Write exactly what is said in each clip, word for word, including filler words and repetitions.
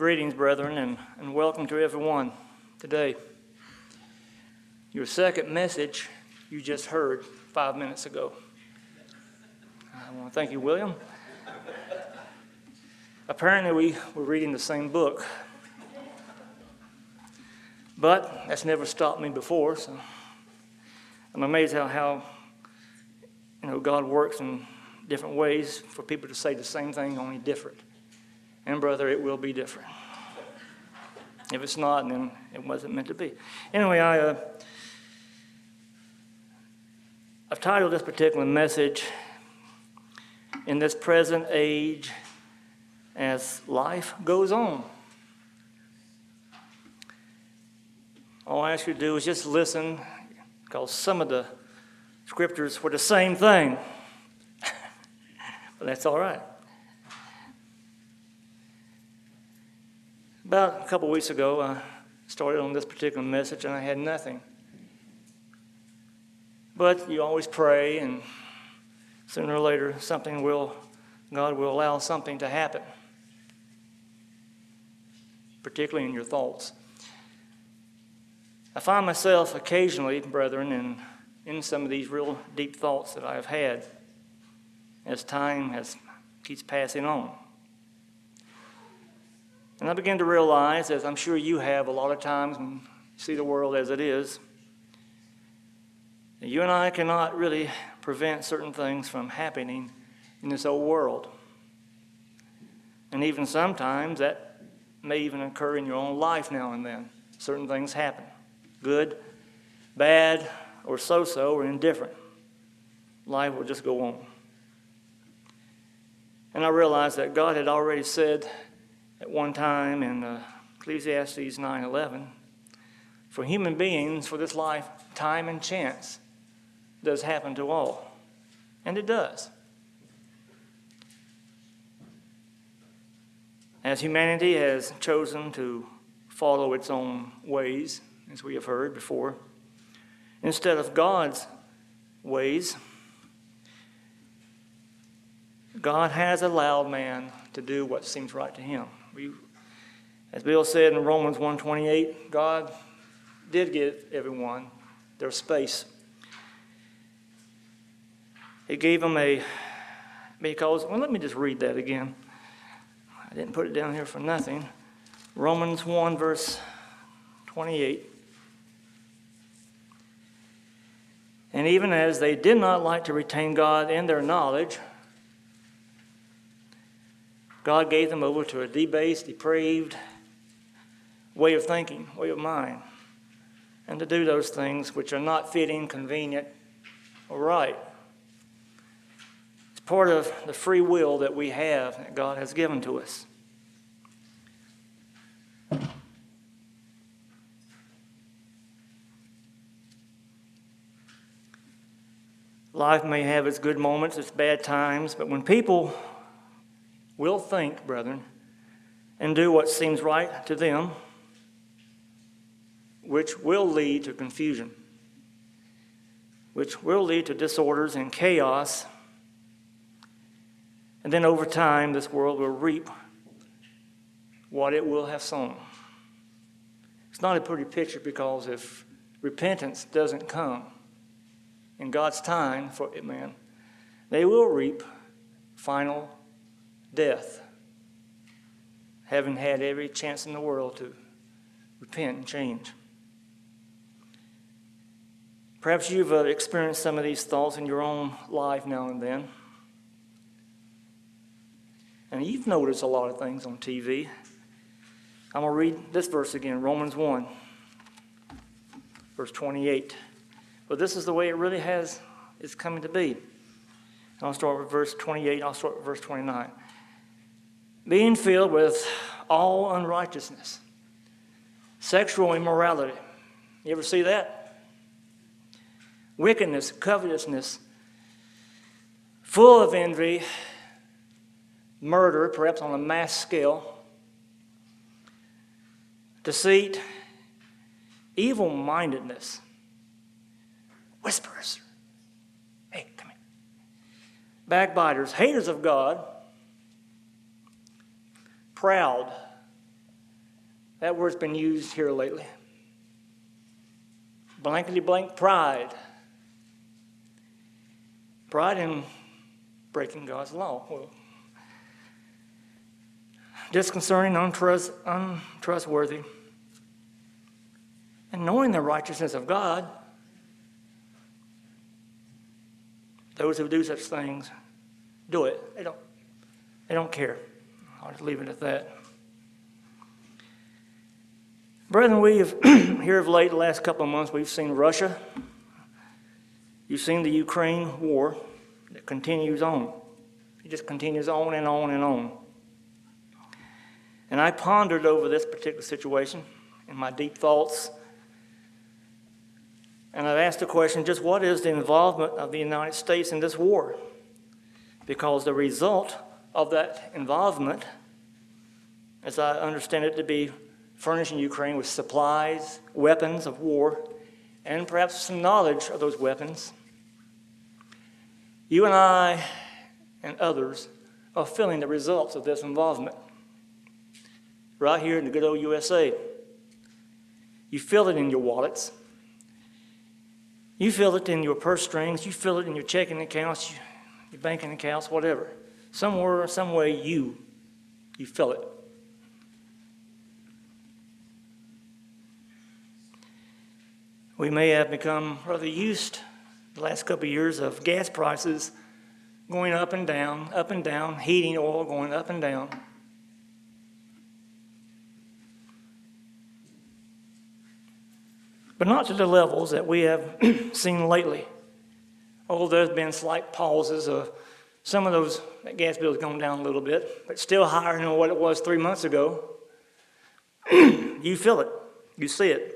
Greetings, brethren, and, and welcome to everyone today. Your second message you just heard five minutes ago. I want to thank you, William. Apparently, we were reading the same book, but that's never stopped me before, so I'm amazed how, how you know, God works in different ways for people to say the same thing, only different. And brother, it will be different. If it's not, then it wasn't meant to be. Anyway, I, uh, I've titled this particular message, In This Present Age as Life Goes On. All I ask you to do is just listen, because some of the scriptures were the same thing. But that's all right. About a couple weeks ago, I started on this particular message, and I had nothing. But you always pray, and sooner or later, something will, God will allow something to happen, particularly in your thoughts. I find myself occasionally, brethren, in, in some of these real deep thoughts that I have had as time has keeps passing on. And I begin to realize, as I'm sure you have a lot of times when you see the world as it is, that you and I cannot really prevent certain things from happening in this old world. And even sometimes that may even occur in your own life now and then. Certain things happen. Good, bad, or so-so, or indifferent. Life will just go on. And I realized that God had already said at one time in uh, Ecclesiastes nine eleven, for human beings, for this life, time and chance does happen to all. And it does. As humanity has chosen to follow its own ways, as we have heard before, instead of God's ways, God has allowed man to do what seems right to him. We, as Bill said in Romans one twenty-eight, God did give everyone their space. He gave them a, because, well, let me just read that again. I didn't put it down here for nothing. Romans one, verse twenty-eight. And even as they did not like to retain God in their knowledge, God gave them over to a debased, depraved way of thinking, way of mind, and to do those things which are not fitting, convenient, or right. It's part of the free will that we have that God has given to us. Life may have its good moments, its bad times, but when people will think, brethren, and do what seems right to them, which will lead to confusion, which will lead to disorders and chaos, and then over time this world will reap what it will have sown. It's not a pretty picture, because if repentance doesn't come in God's time for it, man, they will reap final death, having had every chance in the world to repent and change. Perhaps you've uh, experienced some of these thoughts in your own life now and then. And you've noticed a lot of things on T V. I'm going to read this verse again, Romans one, verse twenty-eight. But this is the way it really has, is coming to be. I'll start with verse twenty-eight, I'll start with verse twenty-nine. Being filled with all unrighteousness, sexual immorality. You ever see that? Wickedness, covetousness, full of envy, murder, perhaps on a mass scale, deceit, evil-mindedness, whisperers. Hey, come here. Backbiters, haters of God, proud, That word's been used here lately. Blankety blank pride. Pride in breaking God's law. Well, disconcerting, untrust, untrustworthy, and knowing the righteousness of God. Those who do such things do it. They don't, they don't care. I'll just leave it at that. Brethren, we have here of late, the last couple of months, we've seen Russia. You've seen the Ukraine war that continues on. It just continues on and on and on. And I pondered over this particular situation in my deep thoughts. And I've asked the question, just what is the involvement of the United States in this war? Because the result of that involvement, as I understand it to be furnishing Ukraine with supplies, weapons of war, and perhaps some knowledge of those weapons, you and I and others are feeling the results of this involvement. Right here in the good old U S A. You feel it in your wallets. You feel it in your purse strings. You feel it in your checking accounts, your banking accounts, whatever. Somewhere, some way, you, you feel it. We may have become rather used the last couple of years of gas prices going up and down, up and down, heating oil going up and down. But not to the levels that we have seen lately. Oh, there's been slight pauses of some of those gas bills going down a little bit, but still higher than what it was three months ago. You feel it. You see it.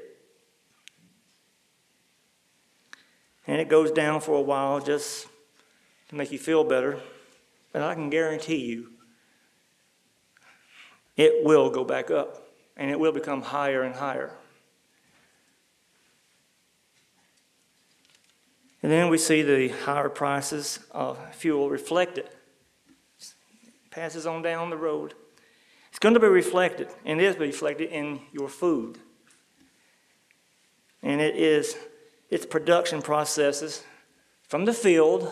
And it goes down for a while just to make you feel better. But I can guarantee you, it will go back up, and it will become higher and higher. And then we see the higher prices of fuel reflected. It passes on down the road. It's going to be reflected, and it is reflected in your food. And it is its production processes from the field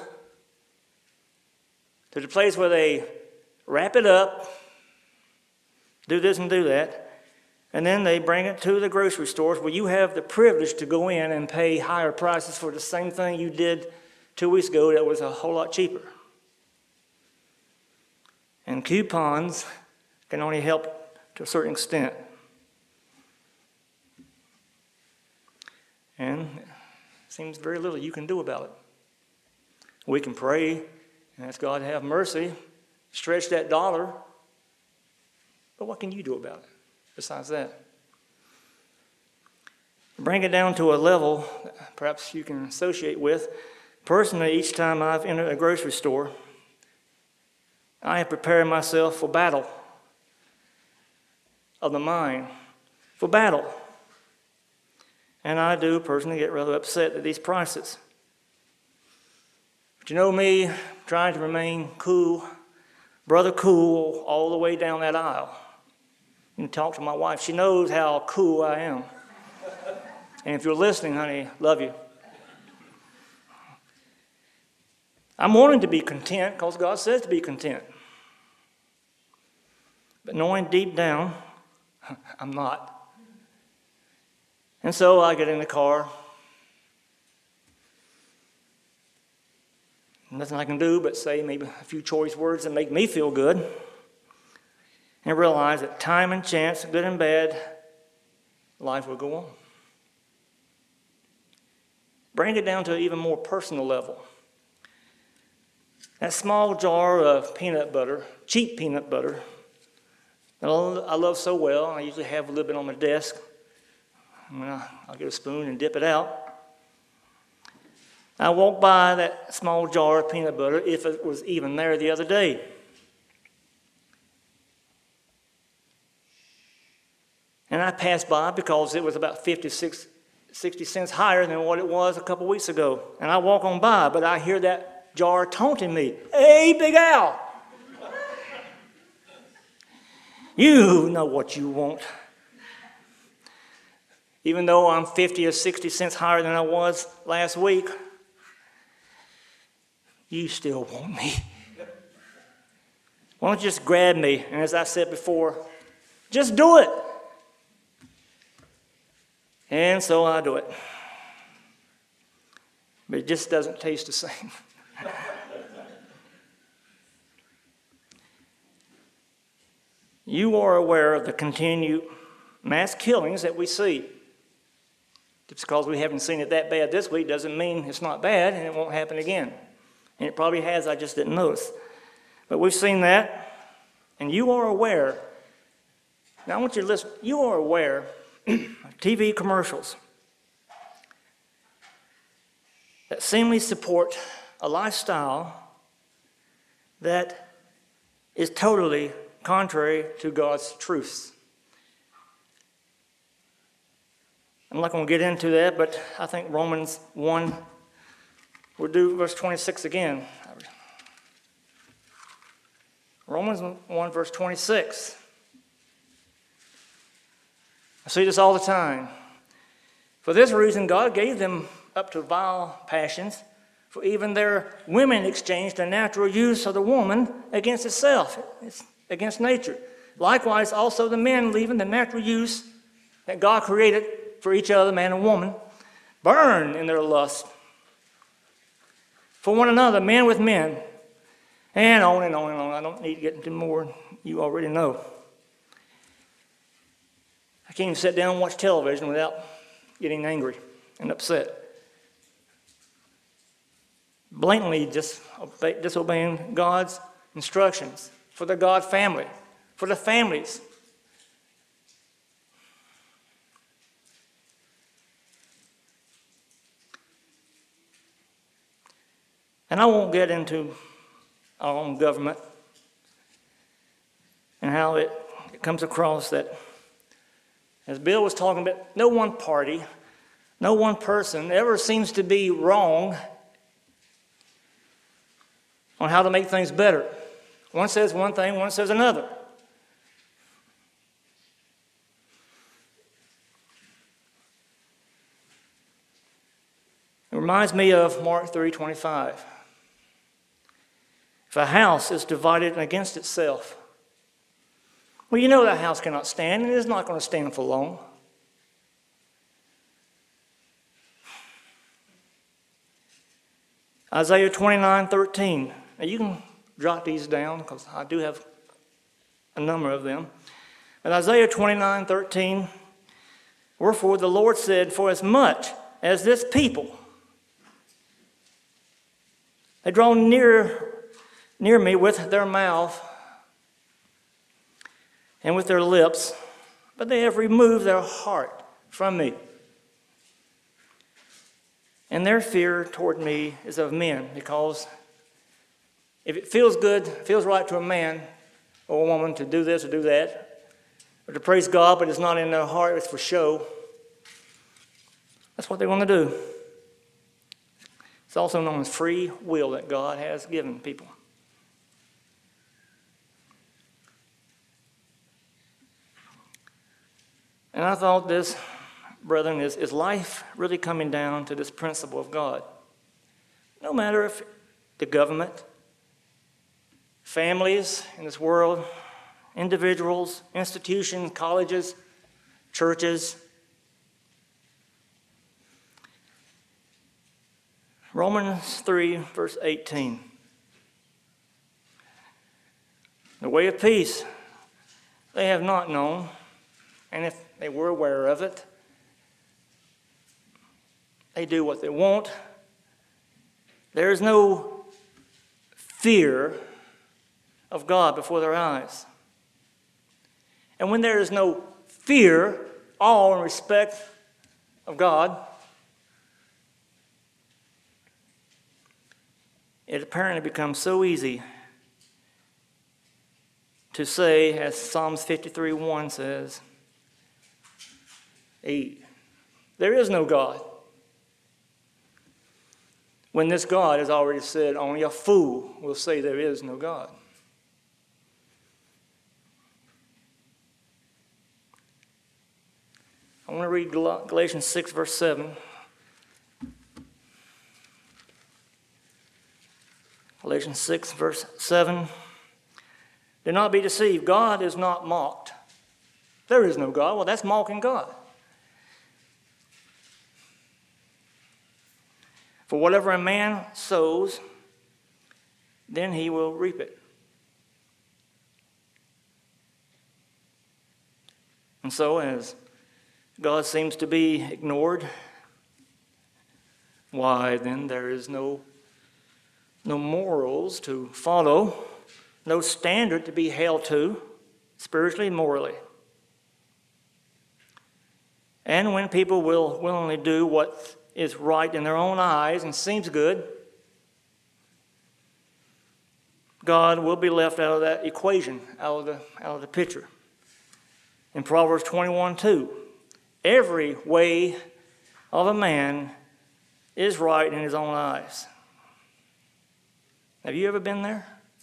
to the place where they wrap it up, do this and do that, and then they bring it to the grocery stores where you have the privilege to go in and pay higher prices for the same thing you did two weeks ago that was a whole lot cheaper. And coupons can only help to a certain extent. And it seems very little you can do about it. We can pray and ask God to have mercy, stretch that dollar, but what can you do about it besides that? Bring it down to a level that perhaps you can associate with. Personally, each time I've entered a grocery store, I have prepared myself for battle of the mind, for battle. And I do personally get rather upset at these prices. But you know me, trying to remain cool, brother cool, all the way down that aisle. You can talk to my wife. She knows how cool I am. And if you're listening, honey, love you. I'm wanting to be content because God says to be content. But knowing deep down, I'm not. And so I get in the car. Nothing I can do but say maybe a few choice words that make me feel good. And realize that time and chance, good and bad, life will go on. Bring it down to an even more personal level. That small jar of peanut butter, cheap peanut butter, that I love so well, I usually have a little bit on my desk. And I, I'll get a spoon and dip it out. I walked by that small jar of peanut butter, if it was even there the other day. And I passed by because it was about fifty, sixty cents higher than what it was a couple weeks ago. And I walk on by, but I hear that jar taunting me. Hey, Big Al! You know what you want. Even though I'm fifty or sixty cents higher than I was last week, you still want me. Why don't you just grab me? And as I said before, just do it. And so I do it. But it just doesn't taste the same. You are aware of the continued mass killings that we see. Just because we haven't seen it that bad this week doesn't mean it's not bad and it won't happen again. And it probably has, I just didn't notice. But we've seen that, and you are aware. Now I want you to listen. You are aware of T V commercials that seemingly support a lifestyle that is totally contrary to God's truths. I'm not going to get into that, but I think Romans one, we'll do verse twenty-six again. Romans one, verse twenty-six. I see this all the time. For this reason, God gave them up to vile passions, for even their women exchanged the natural use of the woman against itself, it's against nature. Likewise, also the men, leaving the natural use that God created for each other, man and woman, burn in their lust for one another, men with men, and on and on and on. I don't need to get into more. You already know. I can't even sit down and watch television without getting angry and upset. Blatantly just disobeying God's instructions for the God family, for the families. And I won't get into our own government and how it, it comes across that, as Bill was talking about, no one party, no one person ever seems to be wrong on how to make things better. One says one thing, one says another. It reminds me of Mark three twenty-five. If a house is divided against itself, well, you know that house cannot stand, and it is not going to stand for long. Isaiah twenty-nine thirteen. Now you can jot these down because I do have a number of them. But Isaiah twenty-nine thirteen, wherefore the Lord said, for as much as this people, they draw near, near me with their mouth and with their lips, but they have removed their heart from me. And their fear toward me is of men, because if it feels good, feels right to a man or a woman to do this or do that, or to praise God, but it's not in their heart, it's for show, that's what they want to do. It's also known as free will that God has given people. And I thought this, brethren, is, is life really coming down to this principle of God? No matter if the government, families in this world, individuals, institutions, colleges, churches. Romans three, verse eighteen. The way of peace they have not known, and if they were aware of it, they do what they want. There is no fear of God before their eyes. And when there is no fear, awe, and respect of God, it apparently becomes so easy to say, as Psalms fifty-three one says, eight, there is no God. When this God has already said, only a fool will say there is no God. I want to read Gal- Galatians six, verse seven. Galatians six, verse seven. Do not be deceived. God is not mocked. There is no God. Well, that's mocking God. For whatever a man sows, then he will reap it. And so, as God seems to be ignored, why then there is no, no morals to follow, no standard to be held to, spiritually and morally. And when people will willingly do what is right in their own eyes and seems good, God will be left out of that equation, out of the, out of the picture. In Proverbs twenty-one two, every way of a man is right in his own eyes. Have you ever been there?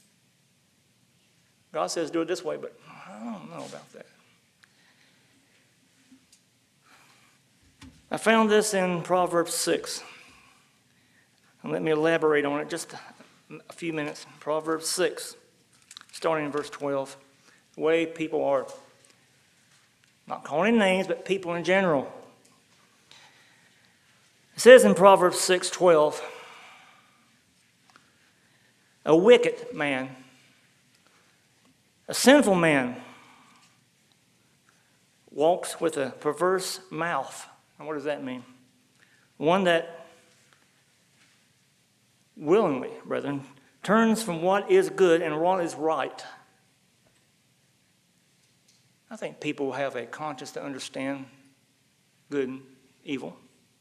God says do it this way, but I don't know about that. I found this in Proverbs six. And let me elaborate on it just a few minutes. Proverbs six, starting in verse twelve. The way people are, not calling names, but people in general. It says in Proverbs six twelve, a wicked man, a sinful man, walks with a perverse mouth. And what does that mean? One that willingly, brethren, turns from what is good and what is right. I think people have a conscience to understand good and evil.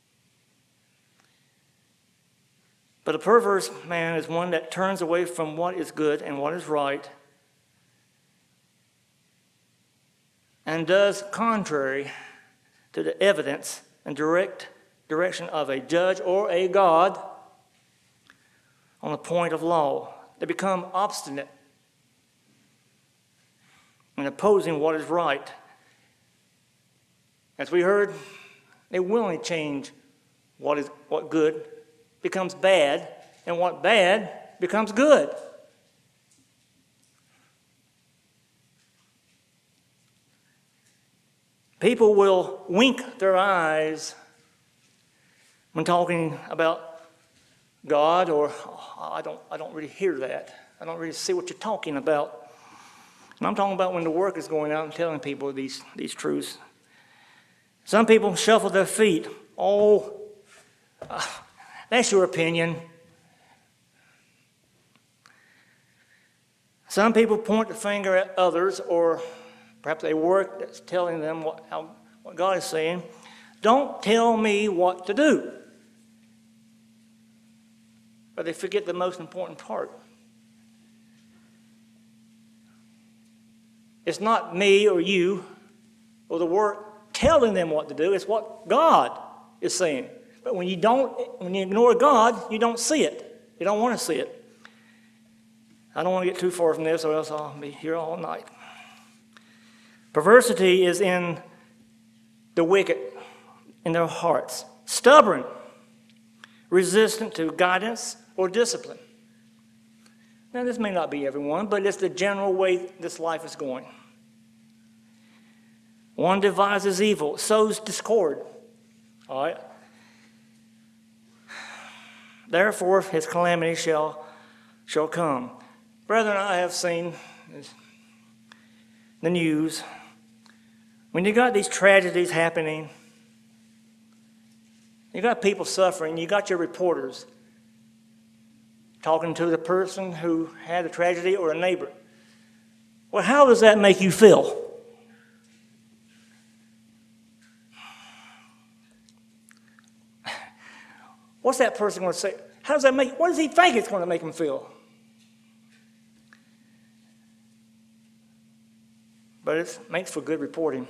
But a perverse man is one that turns away from what is good and what is right and does contrary to the evidence and direct direction of a judge or a God on the point of law. They become obstinate in opposing what is right. As we heard, they willingly change what is what good becomes bad, and what bad becomes good. People will wink their eyes when talking about God, or oh, I don't I don't really hear that. I don't really see what you're talking about. And I'm talking about when the work is going out and telling people these, these truths. Some people shuffle their feet. Oh, uh, that's your opinion. Some people point the finger at others, or perhaps a work that's telling them what, how, what God is saying. Don't tell me what to do. But they forget the most important part. It's not me or you or the work telling them what to do. It's what God is saying. But when you don't, when you ignore God, you don't see it. You don't want to see it. I don't want to get too far from this, or else I'll be here all night. Perversity is in the wicked, in their hearts. Stubborn, resistant to guidance or discipline. Now, this may not be everyone, but it's the general way this life is going. One devises evil, sows discord. All right? Therefore, his calamity shall, shall come. Brethren, I have seen the news. When you got these tragedies happening, you got people suffering, you got your reporters talking to the person who had the tragedy or a neighbor. Well, how does that make you feel? What's that person going to say? How does that make, what does he think it's going to make him feel? But it makes for good reporting.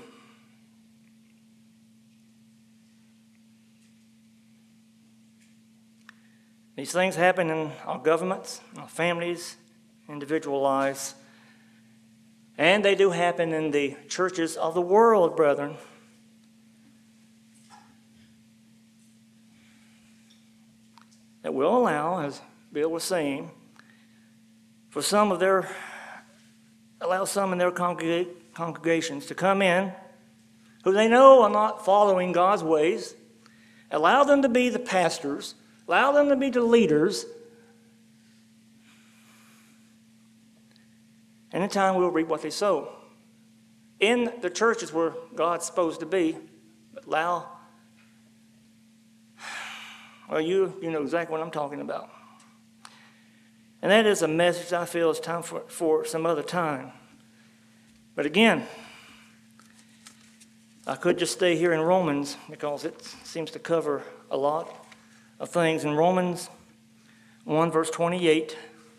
These things happen in our governments, our families, individual lives. And they do happen in the churches of the world, brethren. that will allow, as Bill was saying, for some of their, allow some in their congrega- congregations to come in who they know are not following God's ways, allow them to be the pastors, allow them to be the leaders, and in time we'll reap what they sow. In the churches where God's supposed to be, but allow, well, you, you know exactly what I'm talking about. And that is a message I feel is time for, for some other time. But again, I could just stay here in Romans because it seems to cover a lot of things. In Romans one, verse twenty-eight,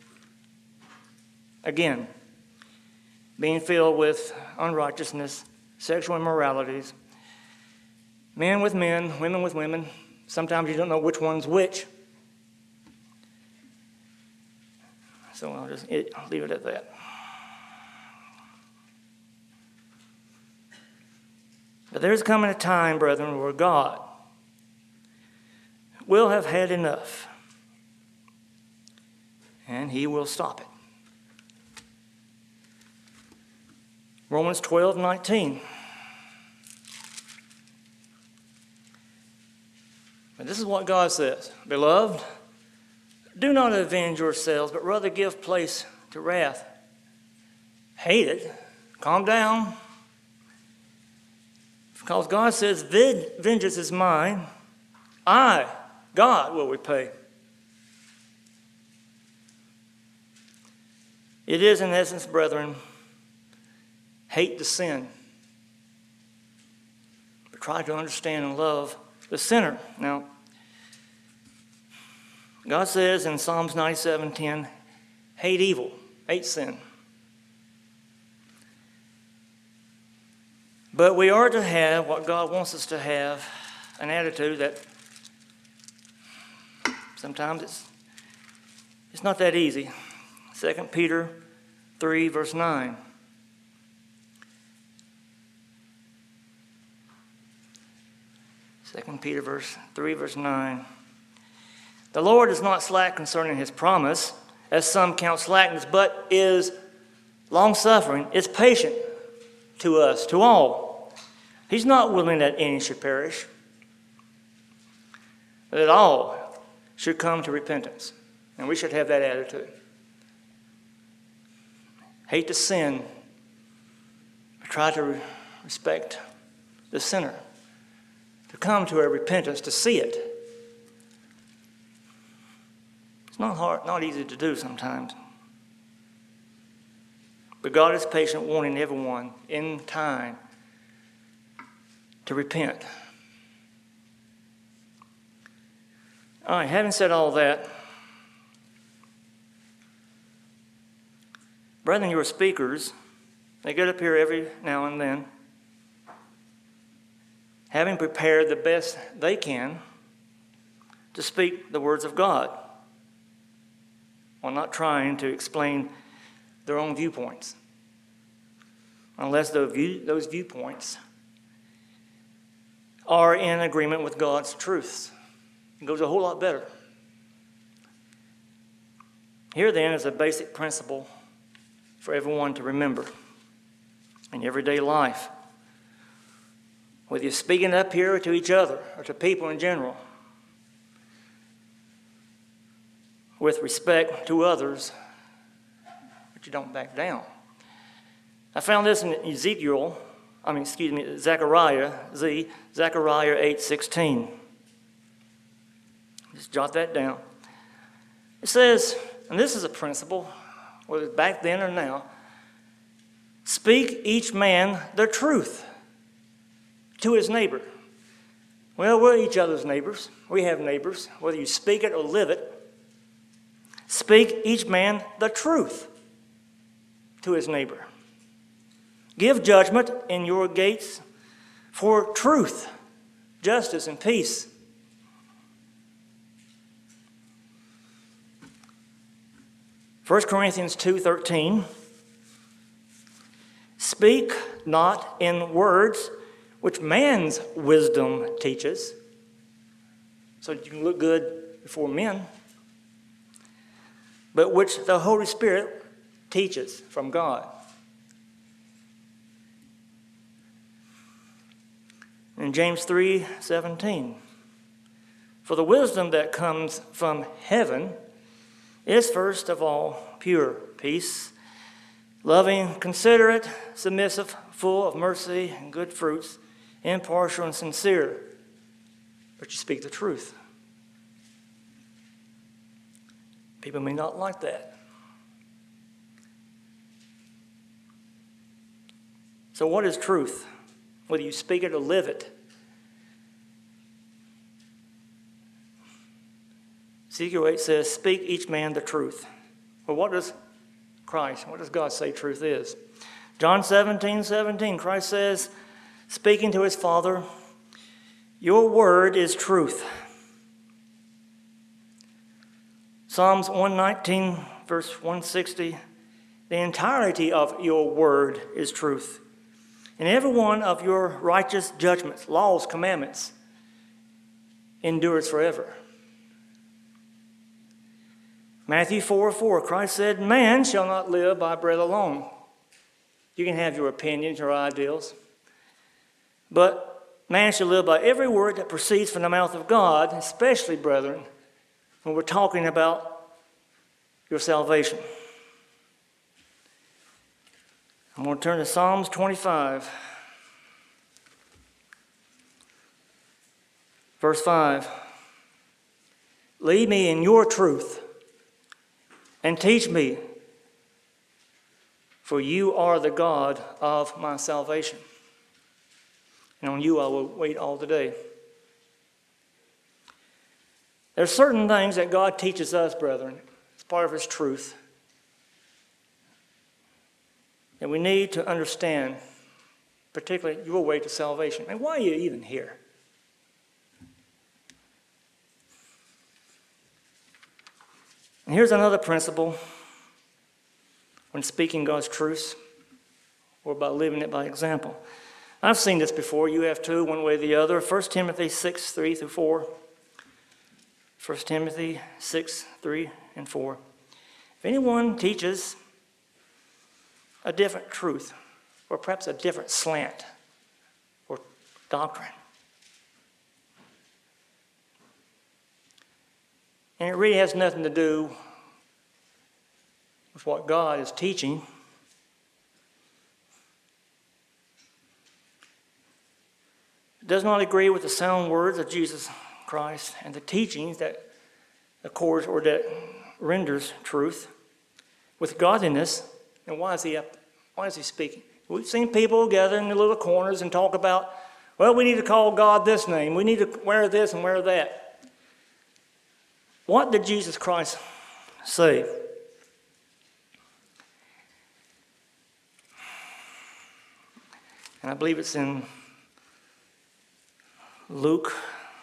again, being filled with unrighteousness, sexual immoralities, men with men, women with women. Sometimes you don't know which one's which. So I'll just it, I'll leave it at that. But there's coming a time, brethren, where God will have had enough, and he will stop it. Romans twelve nineteen. And this is what God says. Beloved, do not avenge yourselves, but rather give place to wrath. Hate it. Calm down. Because God says, vengeance is mine. I, God, will repay. It is, in essence, brethren, hate the sin, but try to understand and love the sinner. Now, God says in Psalms ninety-seven ten, hate evil, hate sin. But we are to have what God wants us to have, an attitude that sometimes it's, it's not that easy. Second Peter three, verse nine. Second Peter verse three, verse nine. The Lord is not slack concerning his promise, as some count slackness, but is long-suffering, is patient to us, to all. He's not willing that any should perish, but that all should come to repentance. And we should have that attitude. Hate the sin, but try to respect the sinner. To come to a repentance, to see it. It's not hard, not easy to do sometimes. But God is patient, warning everyone in time to repent. All right, having said all that, brethren, you are speakers. They get up here every now and then, having prepared the best they can to speak the words of God, while not trying to explain their own viewpoints, unless those, view, those viewpoints are in agreement with God's truths. It goes a whole lot better. Here then is a basic principle for everyone to remember in everyday life. Whether you're speaking up here to each other or to people in general, with respect to others, but you don't back down. I found this in Ezekiel, I mean, excuse me, Zechariah, Z, Zechariah eight sixteen. Just jot that down. It says, and this is a principle, whether it's back then or now, speak each man the truth to his neighbor. Well, we're each other's neighbors. We have neighbors, whether you speak it or live it. Speak each man the truth to his neighbor. Give judgment in your gates for truth, justice, and peace. First Corinthians two thirteen. Speak not in words which man's wisdom teaches. So you can look good before men, but which the Holy Spirit teaches from God. In James three seventeen, for the wisdom that comes from heaven is first of all pure, peace, loving, considerate, submissive, full of mercy and good fruits, impartial and sincere, but you speak the truth. People may not like that. So what is truth? Whether you speak it or live it. Ezekiel eight says, speak each man the truth. Well, what does Christ, what does God say truth is? John seventeen seventeen, Christ says, speaking to his Father, your word is truth. Psalms one nineteen, verse one sixty, the entirety of your word is truth. And every one of your righteous judgments, laws, commandments, endures forever. Matthew four four, Christ said, man shall not live by bread alone. You can have your opinions, your ideals. But man shall live by every word that proceeds from the mouth of God, especially, brethren, when we're talking about your salvation. I'm going to turn to Psalms twenty-five. Verse five. Lead me in your truth and teach me, for you are the God of my salvation. And on you I will wait all the day. There are certain things that God teaches us, brethren, as part of his truth, that we need to understand, particularly your way to salvation. And why are you even here? And here's another principle when speaking God's truth or by living it by example. I've seen this before. You have too, one way or the other. First Timothy six, three through four. First Timothy six, three and four. If anyone teaches a different truth, or perhaps a different slant or doctrine, and it really has nothing to do with what God is teaching, it does not agree with the sound words of Jesus Christ and the teachings that accords or that renders truth with godliness. And why is he up? Why is he speaking? We've seen people gather in the little corners and talk about, well, we need to call God this name. We need to wear this and wear that. What did Jesus Christ say? And I believe it's in Luke.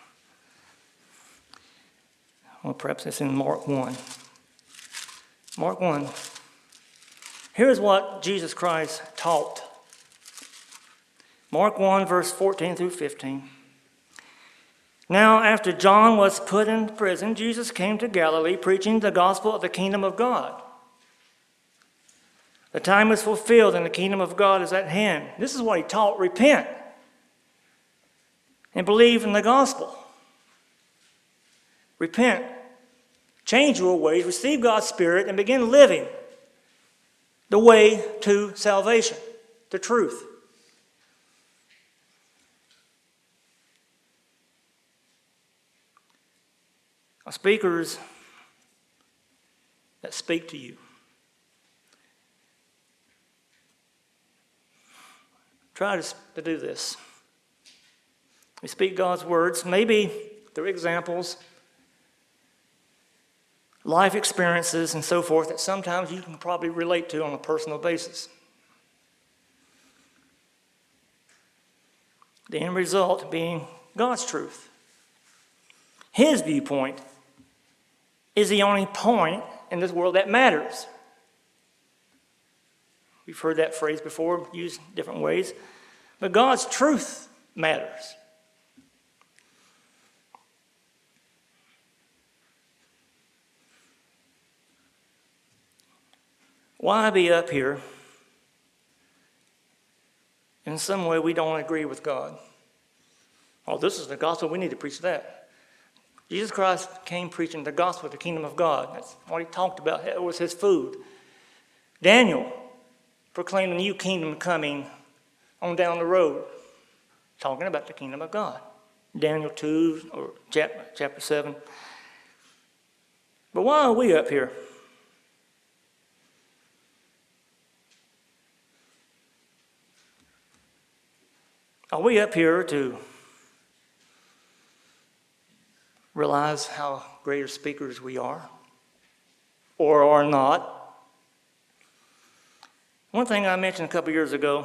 Well, perhaps it's in Mark one. Mark one. Here's what Jesus Christ taught. Mark one, verse fourteen through fifteen. Now, after John was put in prison, Jesus came to Galilee preaching the gospel of the kingdom of God. The time was fulfilled and the kingdom of God is at hand. This is what he taught. Repent and believe in the gospel. Repent. Change your ways. Receive God's Spirit and begin living the way to salvation, the truth. Speakers that speak to you, try to, to do this. We speak God's words, maybe through examples, life experiences, and so forth that sometimes you can probably relate to on a personal basis. The end result being God's truth. His viewpoint is the only point in this world that matters. We've heard that phrase before, used different ways. But God's truth matters. Why be up here? In some way, we don't agree with God. Oh, this is the gospel. We need to preach that. Jesus Christ came preaching the gospel of the kingdom of God. That's what he talked about. It was his food. Daniel proclaimed a new kingdom coming on down the road, talking about the kingdom of God. Daniel two or chapter seven. But why are we up here? Are we up here to realize how great speakers we are or are not? One thing I mentioned a couple years ago,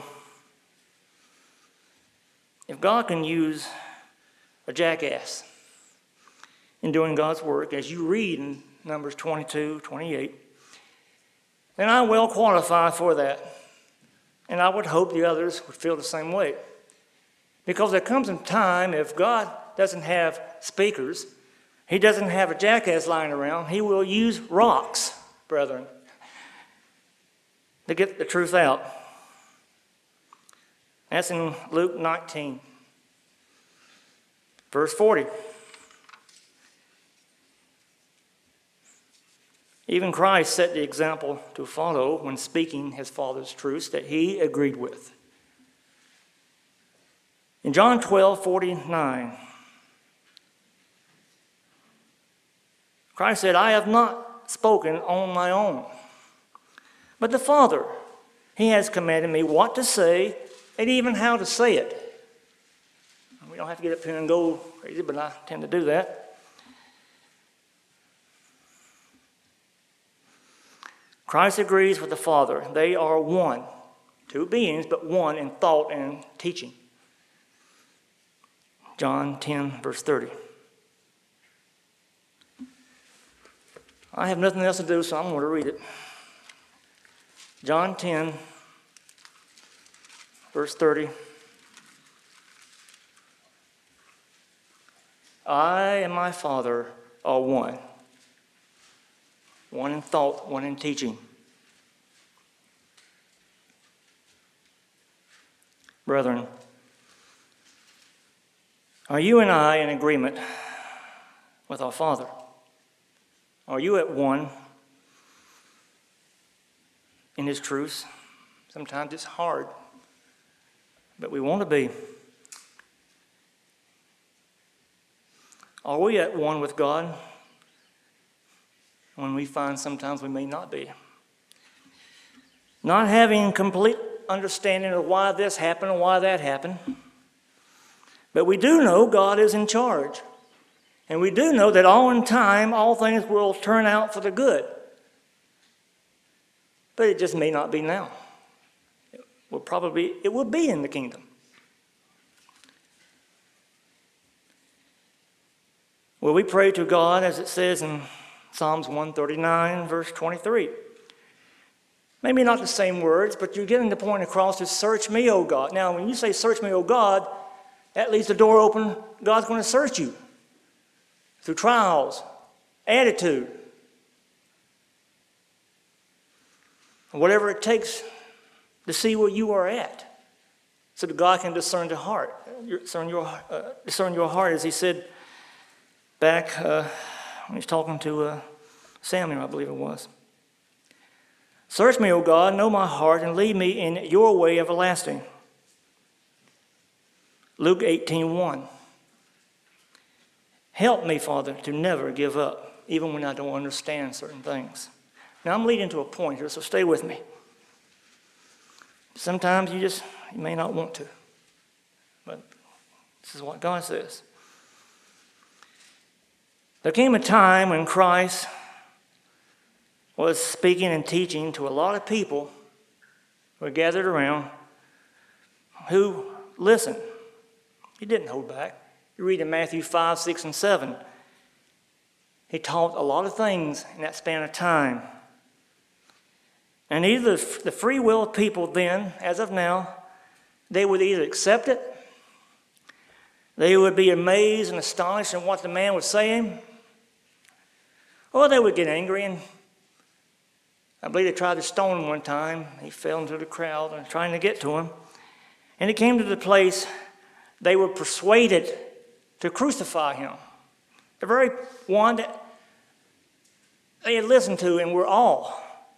if God can use a jackass in doing God's work, as you read in Numbers twenty-two, twenty-eight, then I'm well qualified for that. And I would hope the others would feel the same way. Because there comes a time, if God doesn't have speakers, he doesn't have a jackass lying around, he will use rocks, brethren, to get the truth out. That's in Luke nineteen, verse forty. Even Christ set the example to follow when speaking his Father's truths that he agreed with. In John twelve, forty-nine, Christ said, I have not spoken on my own, but the Father, he has commanded me what to say and even how to say it. We don't have to get up here and go crazy, but I tend to do that. Christ agrees with the Father. They are one, two beings, but one in thought and teaching. John ten, verse thirty. I have nothing else to do, so I'm going to read it. John ten, verse thirty. I and my Father are one. One in thought, one in teaching. Brethren, are you and I in agreement with our Father? Are you at one in his truths? Sometimes it's hard, but we want to be. Are we at one with God when we find sometimes we may not be? Not having complete understanding of why this happened and why that happened. But we do know God is in charge. And we do know that all in time, all things will turn out for the good. But it just may not be now. It will probably, it will be in the kingdom. Well, we pray to God as it says in Psalms one thirty-nine, verse twenty-three. Maybe not the same words, but you're getting the point across to search me, O God. Now, when you say search me, O God, that leaves the door open. God's going to search you through trials, attitude, whatever it takes to see where you are at, so that God can discern the heart, discern your, uh, discern your heart, as he said back uh, when he was talking to uh, Samuel, I believe it was. Search me, O God, know my heart, and lead me in your way everlasting. Luke eighteen, one. Help me, Father, to never give up, even when I don't understand certain things. Now, I'm leading to a point here, so stay with me. Sometimes you just, you may not want to. But this is what God says. There came a time when Christ was speaking and teaching to a lot of people who were gathered around who listened. He didn't hold back. You read in Matthew five, six, and seven. He taught a lot of things in that span of time. And either the free will of people then, as of now, they would either accept it, they would be amazed and astonished at what the man was saying, or they would get angry and I believe they tried to stone him one time. He fell into the crowd and trying to get to him. And it came to the place they were persuaded to crucify him. The very one that they had listened to and were awe.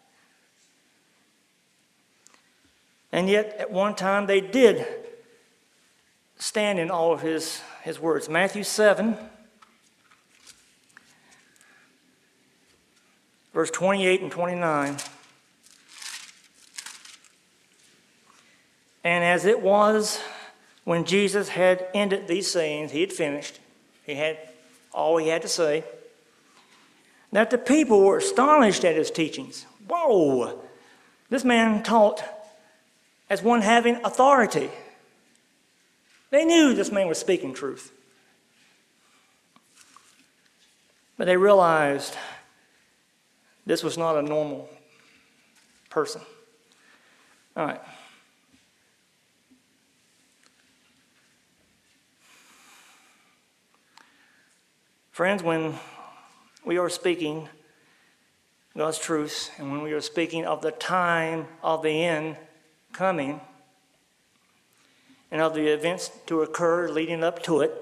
And yet, at one time, they did stand in all of his, his words. Matthew seven, verse twenty-eight and twenty-nine. And as it was when Jesus had ended these sayings, he had finished, he had all he had to say, that the people were astonished at his teachings. Whoa! This man taught as one having authority. They knew this man was speaking truth. But they realized this was not a normal person. All right. Friends, when we are speaking God's truth, and when we are speaking of the time of the end coming, and of the events to occur leading up to it,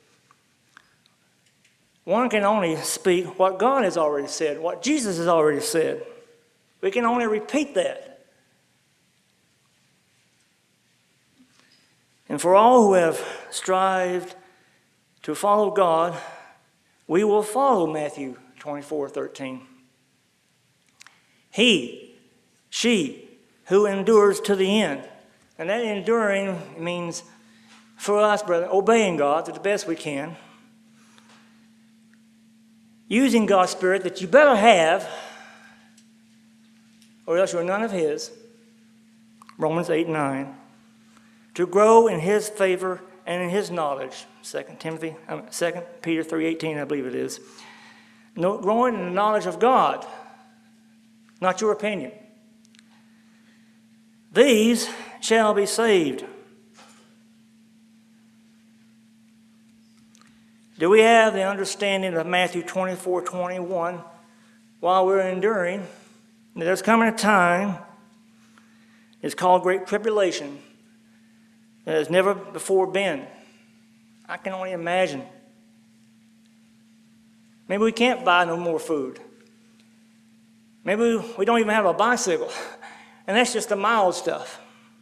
one can only speak what God has already said, what Jesus has already said. We can only repeat that. And for all who have strived to follow God, we will follow Matthew twenty-four thirteen. He, she, who endures to the end. And that enduring means, for us, brother, obeying God to the best we can. Using God's Spirit that you better have, or else you're none of His. Romans eight nine. To grow in His favor and in His knowledge. Second Timothy, um, Second Peter three eighteen, I believe it is. No, growing in the knowledge of God, not your opinion. These shall be saved. Do we have the understanding of Matthew twenty-four twenty-one while we're enduring? There's coming a time, it's called Great Tribulation, that has never before been. I can only imagine. Maybe we can't buy no more food. Maybe we don't even have a bicycle. And that's just the mild stuff.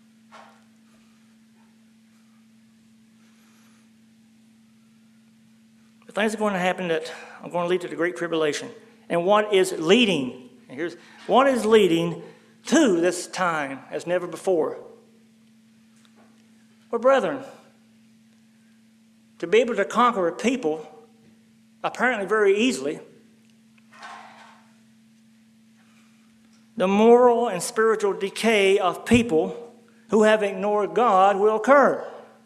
But things are going to happen that are going to lead to the Great Tribulation. And what is leading, and here's what is leading to this time as never before. Well, brethren, to be able to conquer a people, apparently very easily, the moral and spiritual decay of people who have ignored God will occur.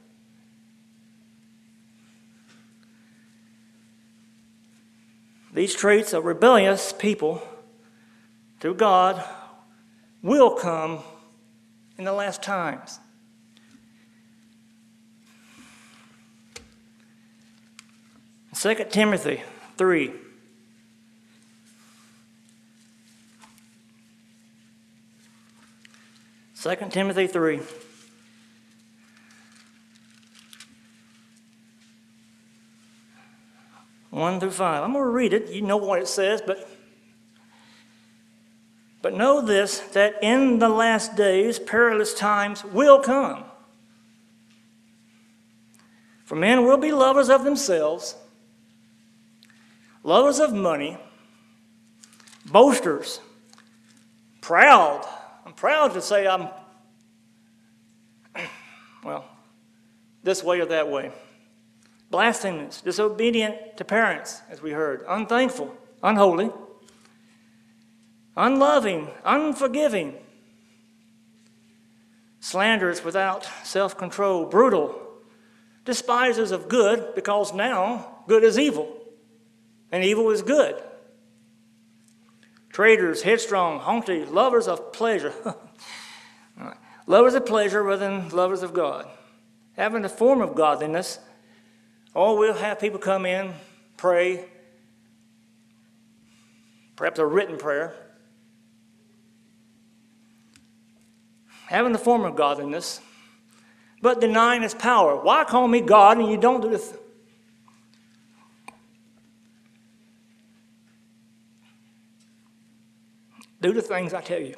These traits of rebellious people to God will come in the last times. Second Timothy three. Second Timothy three. one through five. I'm going to read it. You know what it says, but but know this, that in the last days perilous times will come. For men will be lovers of themselves, lovers of money, boasters, proud. I'm proud to say I'm, well, this way or that way. Blasphemous, disobedient to parents, as we heard, unthankful, unholy, unloving, unforgiving, slanderous, without self-control, brutal, despisers of good, because now good is evil, and evil is good. Traitors, headstrong, haughty, lovers of pleasure. Lovers of pleasure rather than lovers of God. Having a form of godliness. Or we'll have people come in, pray, perhaps a written prayer, having the form of godliness, but denying its power. Why call me God and you don't do this? Do the things I tell you.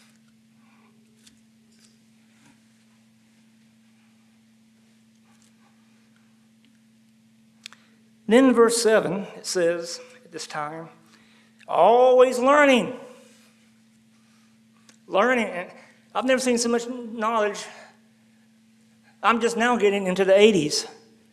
Then in verse seven, it says, at this time, always learning. Learning. And I've never seen so much knowledge. I'm just now getting into the eighties.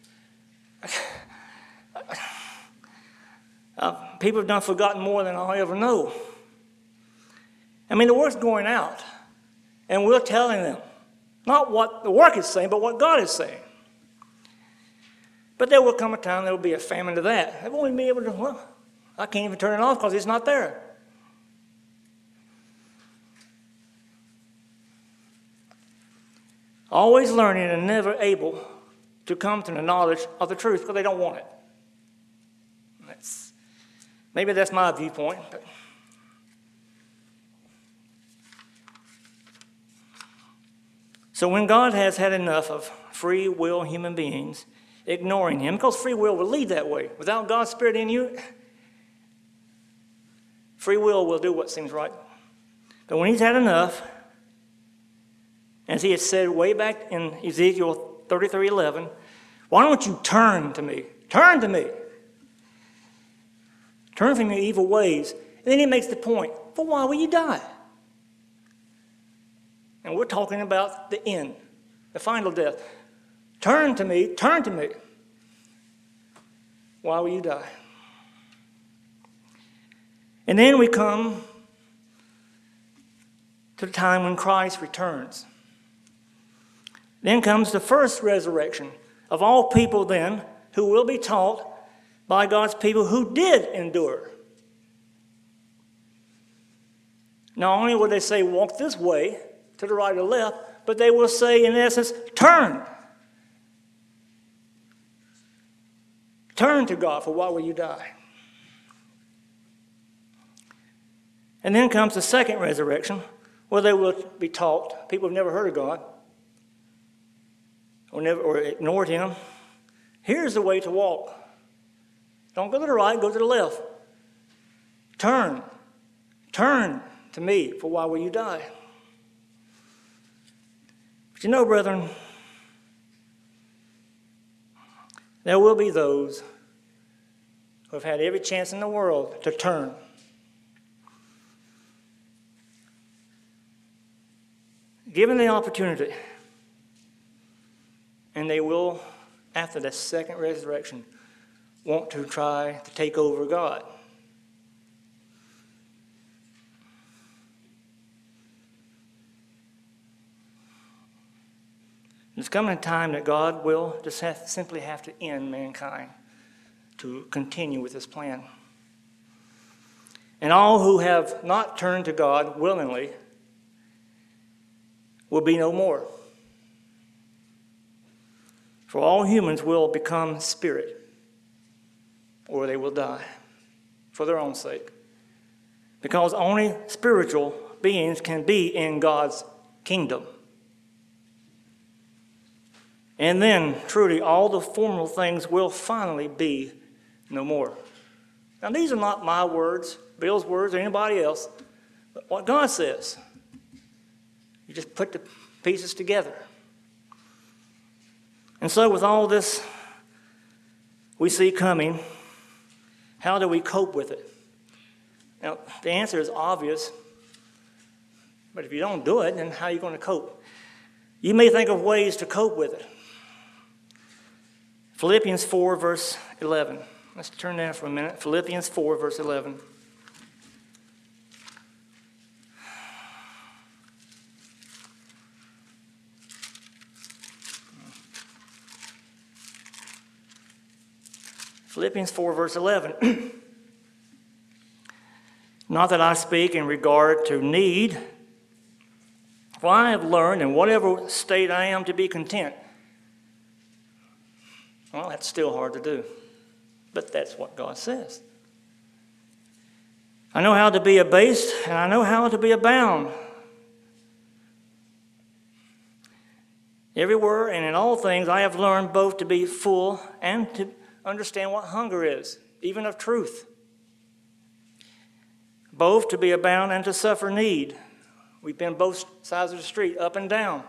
Uh, people have done forgotten more than I'll ever know. I mean, the word's going out, and we're telling them, not what the work is saying, but what God is saying. But there will come a time there will be a famine to that. They won't even be able to, well, I can't even turn it off because it's not there. Always learning and never able to come to the knowledge of the truth because they don't want it. That's, maybe that's my viewpoint. But so when God has had enough of free will human beings ignoring him, because free will will lead that way. Without God's Spirit in you, free will will do what seems right. But when he's had enough, as he had said way back in Ezekiel thirty-three eleven, why don't you turn to me? Turn to me. Turn from your evil ways. And then he makes the point, for why will you die? And we're talking about the end, the final death. Turn to me, turn to me. Why will you die? And then we come to the time when Christ returns. Then comes the first resurrection of all people then who will be taught by God's people who did endure. Not only will they say, walk this way, to the right or left, but they will say, in essence, turn. Turn to God, for why will you die? And then comes the second resurrection, where they will be taught, people have never heard of God, or, never, or ignored him. Here's the way to walk. Don't go to the right, go to the left. Turn. Turn to me, for why will you die? But you know, brethren, there will be those who have had every chance in the world to turn. Given the opportunity, and they will, after the second resurrection, want to try to take over God. There's coming a time that God will just have, simply have to end mankind to continue with his plan. And all who have not turned to God willingly will be no more. For all humans will become spirit, or they will die for their own sake. Because only spiritual beings can be in God's kingdom. And then, truly, all the formal things will finally be no more. Now, these are not my words, Bill's words, or anybody else, but what God says. You just put the pieces together. And so, with all this we see coming, how do we cope with it? Now, the answer is obvious, but if you don't do it, then how are you going to cope? You may think of ways to cope with it. Philippians four, verse eleven. Let's turn there for a minute. Philippians four, verse eleven. Philippians four, verse eleven. Not that I speak in regard to need, for I have learned in whatever state I am to be content. Well, that's still hard to do, but that's what God says. I know how to be abased, and I know how to be abound. Everywhere and in all things I have learned both to be full and to understand what hunger is, even of truth. Both to be abound and to suffer need. We've been both sides of the street, up and down.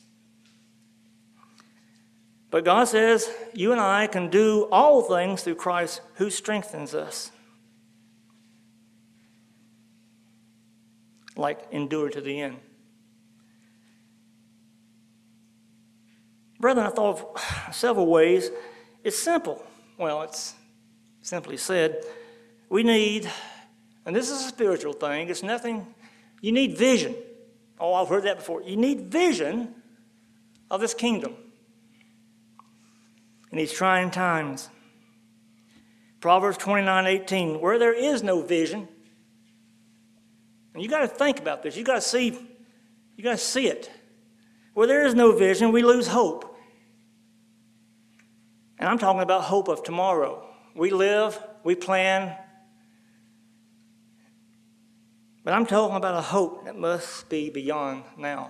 But God says you and I can do all things through Christ who strengthens us. Like endure to the end. Brethren, I thought of several ways. It's simple. Well, it's simply said, we need, and this is a spiritual thing, it's nothing, you need vision. Oh, I've heard that before. You need vision of this kingdom in these trying times. Proverbs twenty-nine eighteen, where there is no vision, and you got to think about this, you got to see, you got to see it. Where there is no vision, we lose hope. And I'm talking about hope of tomorrow. We live, we plan, but I'm talking about a hope that must be beyond now.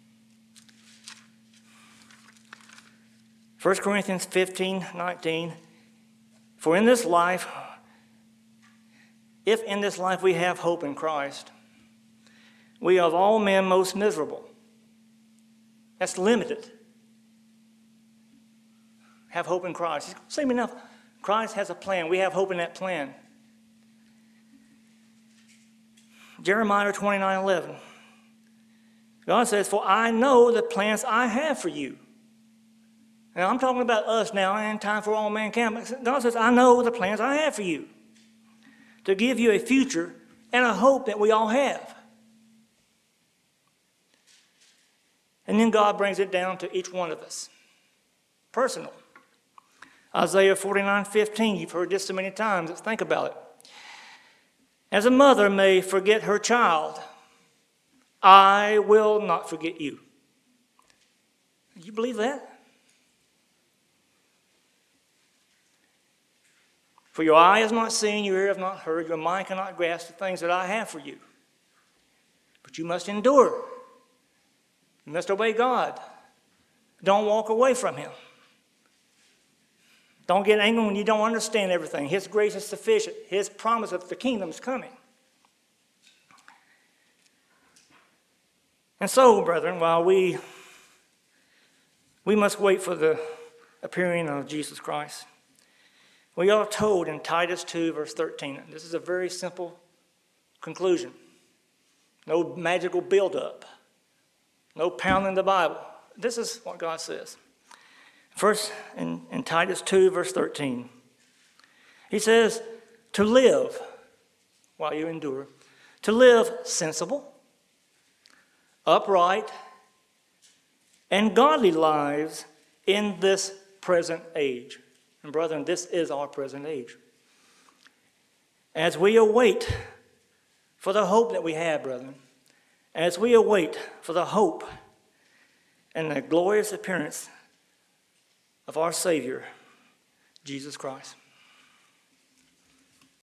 First Corinthians fifteen nineteen, for in this life, if in this life we have hope in Christ, we are of all men most miserable. That's limited. Have hope in Christ. Same enough. Christ has a plan. We have hope in that plan. Jeremiah twenty-nine eleven. God says, for I know the plans I have for you. Now, I'm talking about us now and time for all mankind. God says, I know the plans I have for you. To give you a future and a hope that we all have. And then God brings it down to each one of us. Personal. Isaiah forty-nine fifteen, you've heard this so many times. Let's think about it. As a mother may forget her child, I will not forget you. You believe that? For your eye has not seen, your ear has not heard, your mind cannot grasp the things that I have for you. But you must endure. You must obey God. Don't walk away from Him. Don't get angry when you don't understand everything. His grace is sufficient. His promise of the kingdom is coming. And so, brethren, while we, we must wait for the appearing of Jesus Christ, we are told in Titus two, verse thirteen, this is a very simple conclusion. No magical build-up. No pounding the Bible. This is what God says. First, in, in Titus two, verse thirteen, he says, to live, while you endure, to live sensible, upright, and godly lives in this present age. And brethren, this is our present age. As we await for the hope that we have, brethren, as we await for the hope and the glorious appearance of our Savior, Jesus Christ.